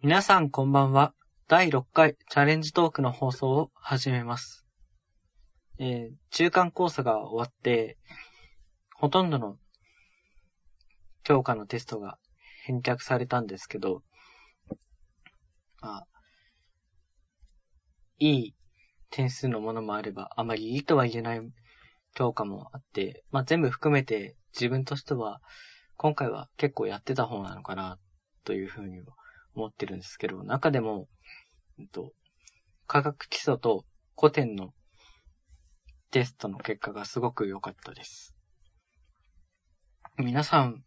皆さんこんばんは。第6回チャレンジトークの放送を始めます。中間考査が終わって、ほとんどの教科のテストが返却されたんですけど、いい点数のものもあれば、あまりいいとは言えない教科もあって、全部含めて自分としては、今回は結構やってた方なのかな、というふうに思ってるんですけど、中でも、科学基礎と古典のテストの結果がすごく良かったです。皆さん、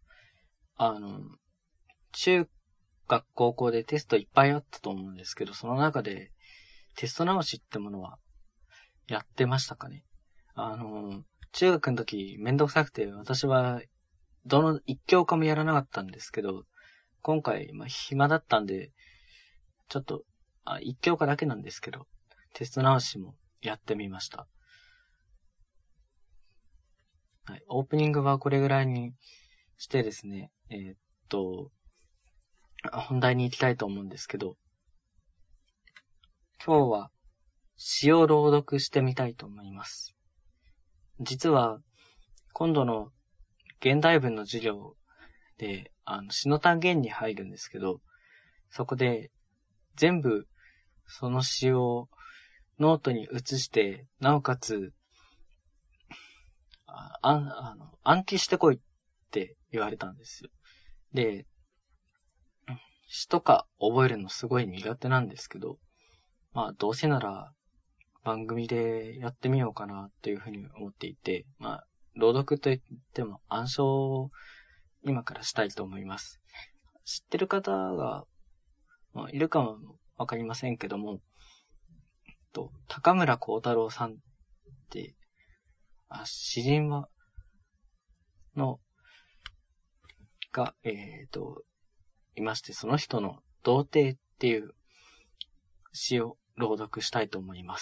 中学高校でテストいっぱいあったと思うんですけど、その中でテスト直しってものはやってましたかね。中学の時めんどくさくて私はどの一教科もやらなかったんですけど、今回暇だったんで、ちょっと一教科だけなんですけど、テスト直しもやってみました。はい、オープニングはこれぐらいにしてですね、本題に行きたいと思うんですけど、今日は詩を朗読してみたいと思います。実は、今度の現代文の授業で、詩の単元に入るんですけど、そこで全部その詩をノートに移して、なおかつ、暗記してこいって言われたんですよ。で、詩とか覚えるのすごい苦手なんですけど、どうせなら番組でやってみようかなというふうに思っていて、朗読といっても暗唱を今からしたいと思います。知ってる方が、いるかもわかりませんけども、高村光太郎さんって、詩人が、いまして、その人の童貞っていう詩を朗読したいと思います。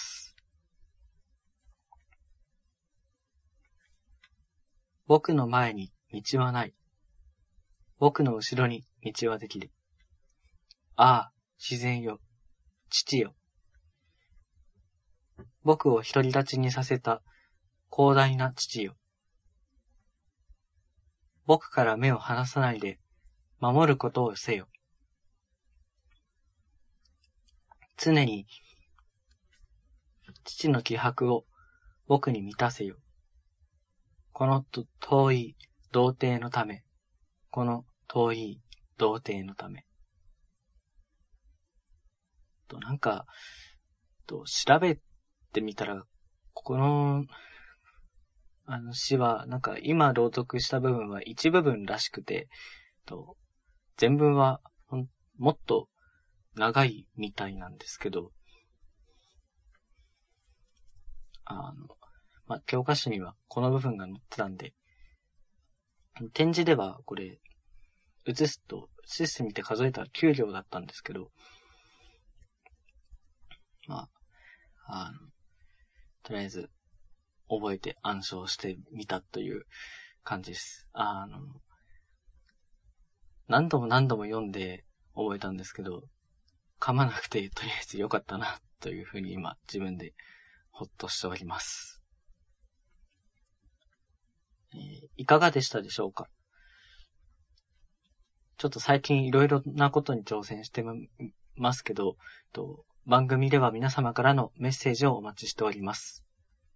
僕の前に道はない。僕の後ろに道はできる。ああ、自然よ、父よ。僕を独り立ちにさせた広大な父よ。僕から目を離さないで守ることをせよ。常に父の気迫を僕に満たせよ。この遠い童貞のため。この遠い童貞のため。調べてみたら、この、詩は、今朗読した部分は一部分らしくて、全文はもっと長いみたいなんですけど、教科書にはこの部分が載ってたんで、展示ではこれ、写すと、システム見て数えたら9行だったんですけど、とりあえず、覚えて暗唱してみたという感じです。何度も読んで覚えたんですけど、噛まなくてとりあえず良かったなというふうに今自分でほっとしております。いかがでしたでしょうか？ちょっと最近いろいろなことに挑戦してますけど、番組では皆様からのメッセージをお待ちしております。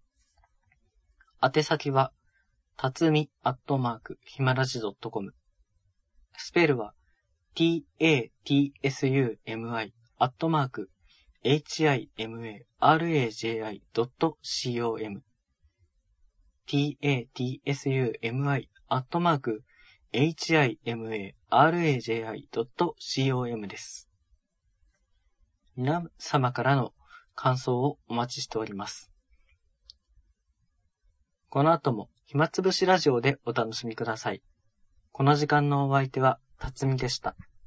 宛先は、たつみ@himaraji.com。スペルは、tatsumi@himaraji.com。tatsumi@himaraji.com です。皆様からの感想をお待ちしております。この後も暇つぶしラジオでお楽しみください。この時間のお相手はたつみでした。